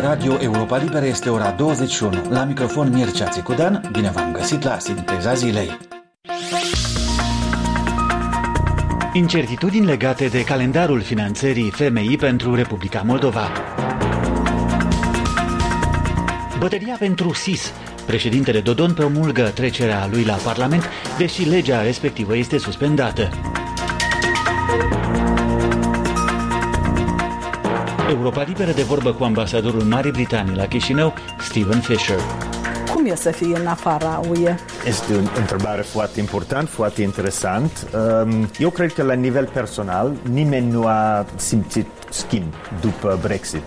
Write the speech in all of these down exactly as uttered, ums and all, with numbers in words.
Radio Europa Liberă este ora douăzeci și unu. La microfon Mircea Țicudean, bine v-am găsit la Sinteza Zilei. Incertitudini legate de calendarul finanțării F M I pentru Republica Moldova. Bătălia pentru S I S. Președintele Dodon promulgă trecerea lui la Parlament, deși legea respectivă este suspendată. Europa Liberă de vorbă cu ambasadorul Marii Britanii la Chișinău, Stephen Fisher. Cum e să fie în afara U E? Este o întrebare foarte importantă, foarte interesant. Eu cred că la nivel personal nimeni nu a simțit schimb după Brexit.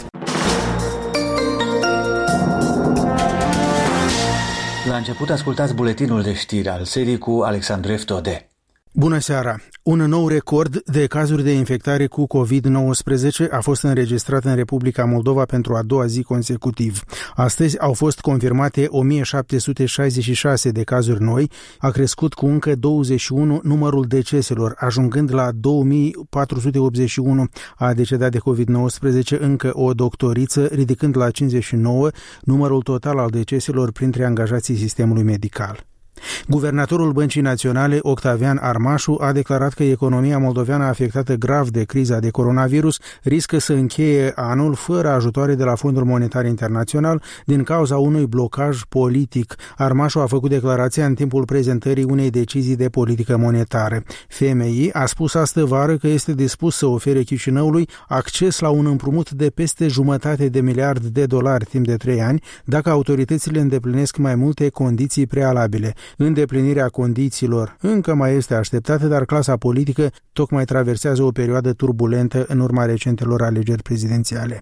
La început ascultați buletinul de știri al serii cu Alexandru Eftode. Bună seara! Un nou record de cazuri de infectare cu covid nouăsprezece a fost înregistrat în Republica Moldova pentru a doua zi consecutiv. Astăzi au fost confirmate o mie șapte sute șaizeci și șase de cazuri noi, a crescut cu încă douăzeci și unu numărul deceselor, ajungând la două mii patru sute optzeci și unu. A decedat de covid nouăsprezece încă o doctoriță, ridicând la cincizeci și nouă numărul total al deceselor printre angajații sistemului medical. Guvernatorul Băncii Naționale, Octavian Armașu, a declarat că economia moldoveană afectată grav de criza de coronavirus riscă să încheie anul fără ajutoare de la Fondul Monetar Internațional din cauza unui blocaj politic. Armașu a făcut declarația în timpul prezentării unei decizii de politică monetară. F M I a spus astă vară că este dispus să ofere Chișinăului acces la un împrumut de peste jumătate de miliard de dolari timp de trei ani, dacă autoritățile îndeplinesc mai multe condiții prealabile. Îndeplinirea condițiilor încă mai este așteptată, dar clasa politică tocmai traversează o perioadă turbulentă în urma recentelor alegeri prezidențiale.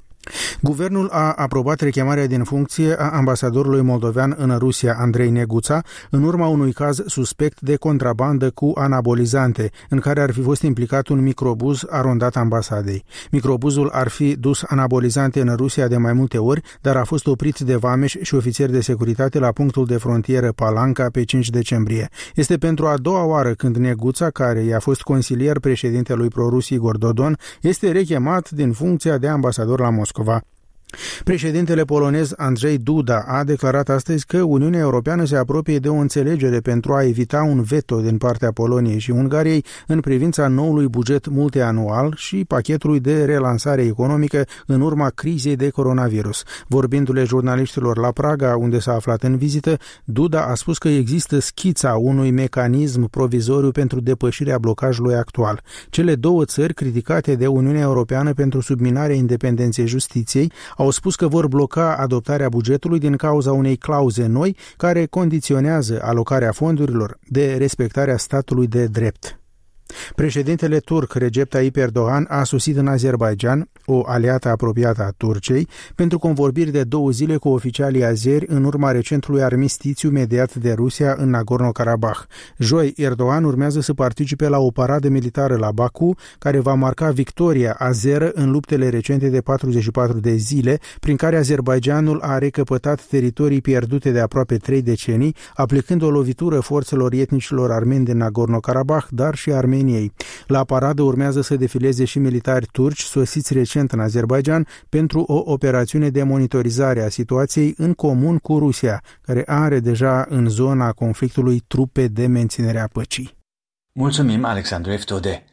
Guvernul a aprobat rechemarea din funcție a ambasadorului moldovean în Rusia, Andrei Neguța, în urma unui caz suspect de contrabandă cu anabolizante, în care ar fi fost implicat un microbuz arondat ambasadei. Microbuzul ar fi dus anabolizante în Rusia de mai multe ori, dar a fost oprit de vameși și ofițeri de securitate la punctul de frontieră Palanca pe cinci decembrie. Este pentru a doua oară când Neguța, care i-a fost consilier președintelui pro-rus Igor Dodon, este rechemat din funcția de ambasador la Moscova. Președintele polonez Andrzej Duda a declarat astăzi că Uniunea Europeană se apropie de o înțelegere pentru a evita un veto din partea Poloniei și Ungariei în privința noului buget multianual și pachetului de relansare economică în urma crizei de coronavirus. Vorbindu-le jurnaliștilor la Praga, unde s-a aflat în vizită, Duda a spus că există schița unui mecanism provizoriu pentru depășirea blocajului actual. Cele două țări criticate de Uniunea Europeană pentru subminarea independenței justiției au spus că vor bloca adoptarea bugetului din cauza unei clauze noi care condiționează alocarea fondurilor de respectarea statului de drept. Președintele turc Recep Tayyip Erdogan a sosit în Azerbaidjan, o aliată apropiată a Turciei, pentru convorbiri de două zile cu oficialii azeri în urma recentului armistițiu mediat de Rusia în Nagorno-Karabakh. Joi, Erdogan urmează să participe la o paradă militară la Baku, care va marca victoria azeră în luptele recente de patruzeci și patru de zile, prin care Azerbaidjanul a recăpătat teritorii pierdute de aproape trei decenii, aplicând o lovitură forțelor etnicilor armeni din Nagorno-Karabakh, dar și armeni. La paradă urmează să defileze și militari turci sosiți recent în Azerbaidjan pentru o operațiune de monitorizare a situației în comun cu Rusia, care are deja în zona conflictului trupe de menținere a păcii. Mulțumim, Alexandru Eftode.